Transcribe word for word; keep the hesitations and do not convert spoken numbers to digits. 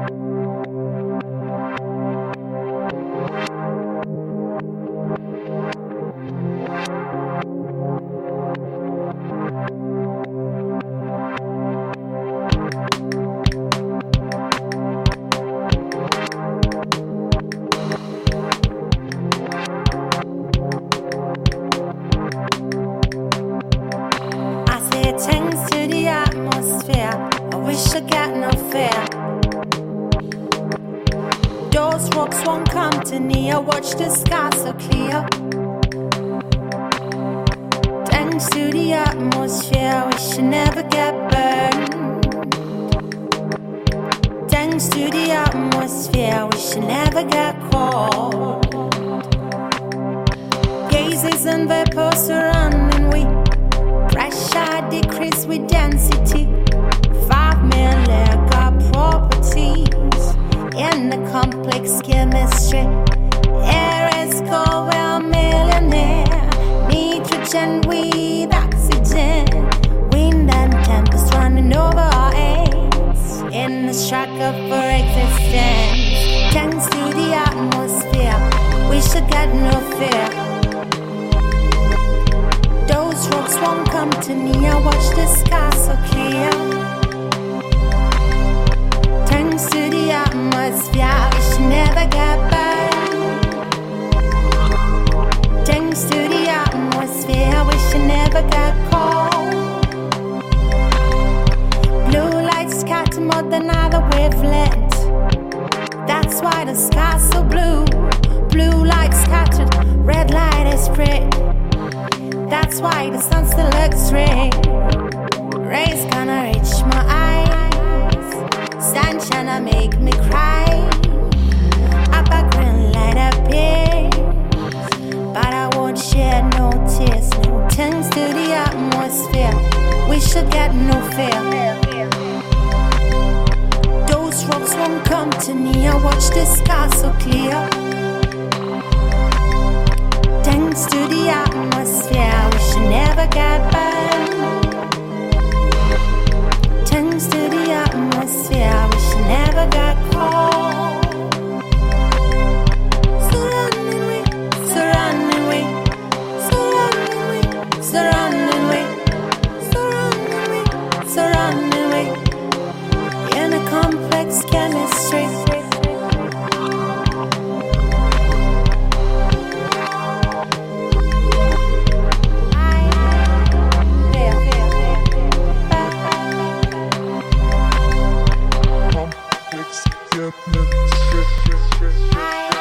wish I got no fear. Those rocks won't come to near. Watch the sky so clear. Thanks to the atmosphere, we should never get burned. Thanks to the atmosphere, we should never get cold. Gazes and vapors surrounding we. Pressure decrease with density. Five million got properties in the complex chemistry. Air is cold, well millionaire. Nitrogen with oxygen. Wind and tempest running over our heads. In the struggle for existence. Thanks to the atmosphere, we should get no fear. Those rocks won't come to near. Watch the sky so clear. Thanks to the atmosphere, we should never get burned. Thanks to the atmosphere, we should never get cold. Blue light scatter more than other wavelength. That's why the sky's so blue. Blue light scattered, red light is spread. That's why the sun still looks red. Rays gonna reach my eyes. Sunshine to make me cry. Up a green light appears, but I won't shed no tears. No thanks to the atmosphere, we should get no fear. Those rocks won't come to near. Watch the sky so clear. Thanks to the atmosphere, we should never get burned. Thanks to the atmosphere, we should never get cold. Surrounding we, surrounding we, surrounding we, surrounding we, surrounding we, surrounding we. In a complex chemistry. Yep, yep, yep, yep, yep.